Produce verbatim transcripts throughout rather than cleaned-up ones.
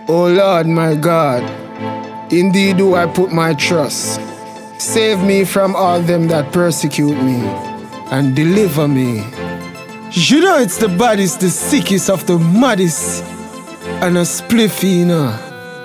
O Lord my God, in thee do I put my trust. Save me from all them that persecute me, and deliver me. You know it's the baddest, the sickest of the maddest, and a spliffy, you know.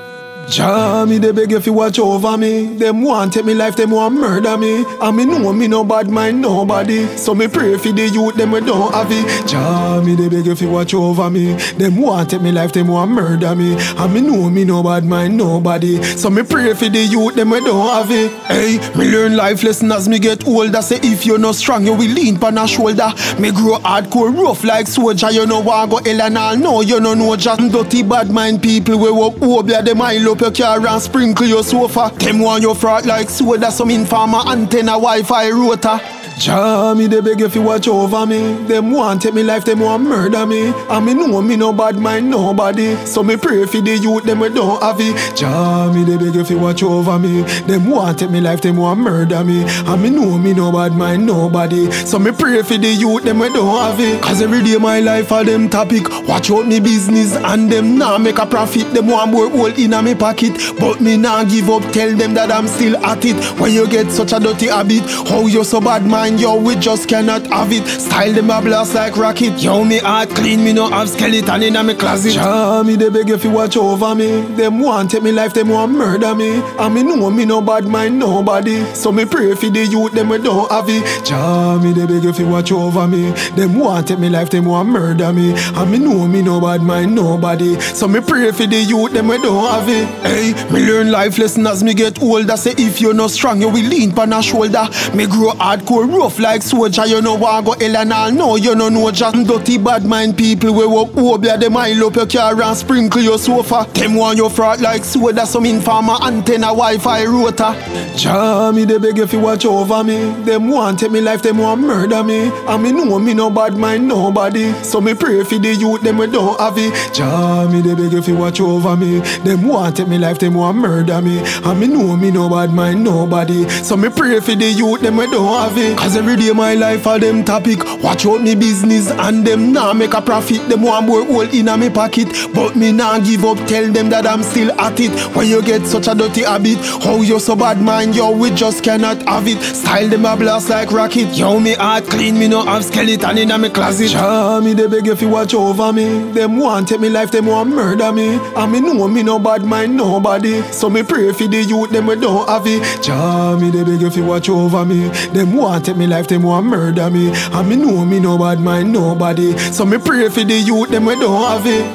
Jah, me they beg if you watch over me. Them want take me life, them want murder me. And me know me no bad mind nobody. So me pray for the youth, them we don't have it. Jah, me they beg if you watch over me. Them want take me life, them want murder me. And me know me no bad mind nobody. So me pray for the youth, them we don't have it. Hey, me learn life lesson as me get older. Say if you're not strong, you will lean pan a shoulder. Me grow hardcore rough like soldier. You know want go hell and all. No, you know no just dirty bad mind people. We walk over them mile up your car and sprinkle your sofa. Them want you fraud like soda. Some informer antenna Wi-Fi router. Jah, me they beg if you watch over me. Them want take me life, them want murder me. And me know me no bad mind nobody. So me pray for the youth, them we don't have it. Jah, me they beg if you watch over me. Them want take me life, them want murder me. And me know me no bad mind nobody. So me pray for the youth, them we don't have it. Cause every day my life are them topic. Watch out me business and them nah make a profit. Them want more hold in a me pocket. But me nah give up, tell them that I'm still at it. When you get such a dirty habit, how you so bad man? Yo, we just cannot have it. Style them a blast like rocket. Yo, me heart clean, me no have skeleton in a me closet. Jah, me they beg if you watch over me. Them want take me life, them want murder me. And me know me no bad mind nobody. So me pray for the youth, them we don't have it. Jah, me they beg if you watch over me. Them want take me life, them want murder me. And me know me no bad mind nobody. So me pray for the youth, them we don't have it. Hey, me learn life lesson as me get older. Say if you're not strong, you will lean pan a shoulder. Me grow hardcore rough like soldier, you know want go hell and all. No, you know no just dirty bad mind people. We walk over them mile up your car and sprinkle your sofa. Them want you fraud like soda. Some informer antenna Wi-Fi router. Jah, me they beg if you watch over me. Them want take me life, them want murder me. And me know me no bad mind nobody. So me pray for the youth, them we don't have it. Jah, me they beg if you watch over me. Them want take me life, them want murder me. And me know me no bad mind nobody. So me pray for the youth, them we don't have it. Cause every day my life are them topic. Watch out me business and them nah make a profit. Them want more hold in a me pocket. But me nah give up, tell them that I'm still at it. When you get such a dirty habit, how you so bad mind, yo, we just cannot have it. Style them a blast like rocket. Yo, me heart clean, me no have skeleton in a me closet. Jah, me they beg if you watch over me. Them want take me life, them want murder me. And me know me no bad mind nobody. So me pray for the youth, them we don't have it. Jah, me they beg if you watch over me. Them want take me life, them want murder me. And me know me no bad mind nobody. So me pray for the youth, them we don't have it.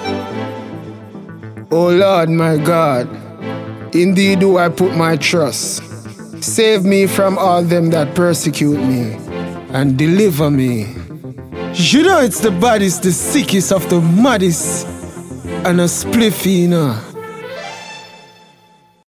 O Lord my God, in thee do I put my trust. Save me from all them that persecute me, and deliver me. You know it's the baddest, the sickest of the maddest, and a spliffy, you know.